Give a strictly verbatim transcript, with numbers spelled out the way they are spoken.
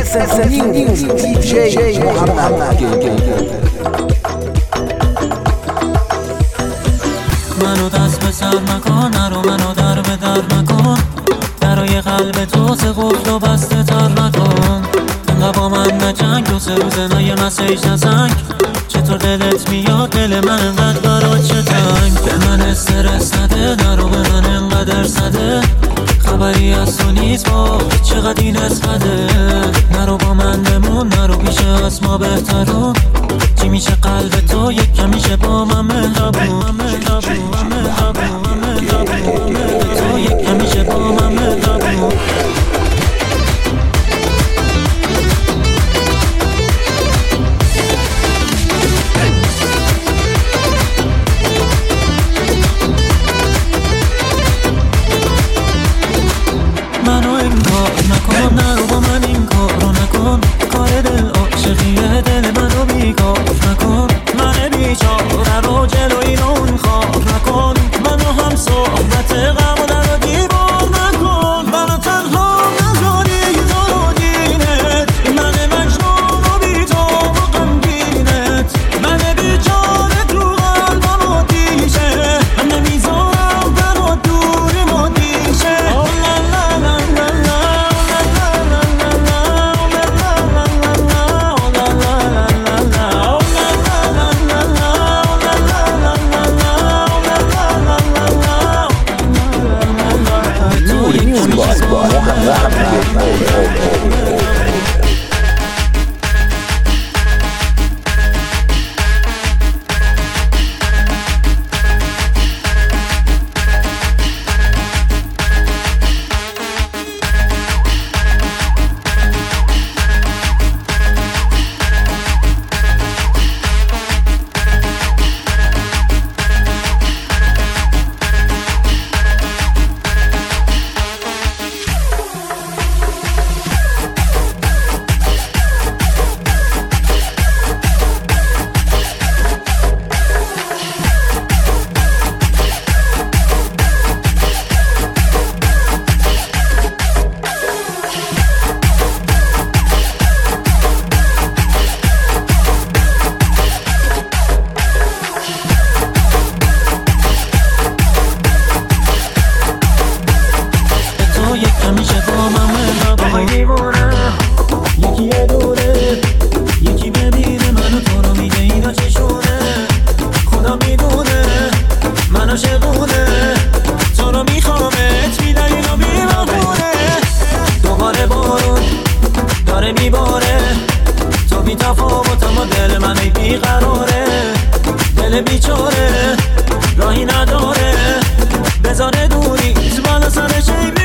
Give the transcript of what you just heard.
Listen to News دی جی محمد. منو دست به سر مکن، نرو منو در به در مکن، درای قلب تو سه قفل و بسته تر نکن. انقدر با من نجنگ، دو سه روزه نه یه مسیج نزنگ. چطور دلت میاد دل من انقدر برات چه تنگ؟ به من استرس نده، نرو به من انقدر سده. خبری از تو نیست با چقدر این اسقده. نرو با من بمون، نرو پیش از ما بهترون. چی میشه قلب تو یک کم میشه با من مهربون. مهربون مهربون مهربون تو یک کم میشه با من مهربون. منو انکار نکن، نرو با من این کارو نکن. کار دل عاشقیه، دل منو بیکار نکن. من بیچاره رو جلوی اون خواب نکن. منو هم صحبت غم و در و دیوار نکن. منو تنها نذاری تو دینت، من مجنون و بی تو و غمگینت. من بیچاره تو قلبم آتیشه، من نمیذارم در و دوری ما دیشه. همیشه با من مهربون. دیوونه یکی یه دونه، یکی ببینه منو تو رو میگه اینا چشونه. خدا میدونه من عاشقونه، تو رو میخوامت بیدلیل و بی‌بهونه. دوباره بارون داره میباره، تو بی تفاوت اما دل من ای بیقراره. دل بیچاره راهی نداره، بذاره دوری بالا سرش ای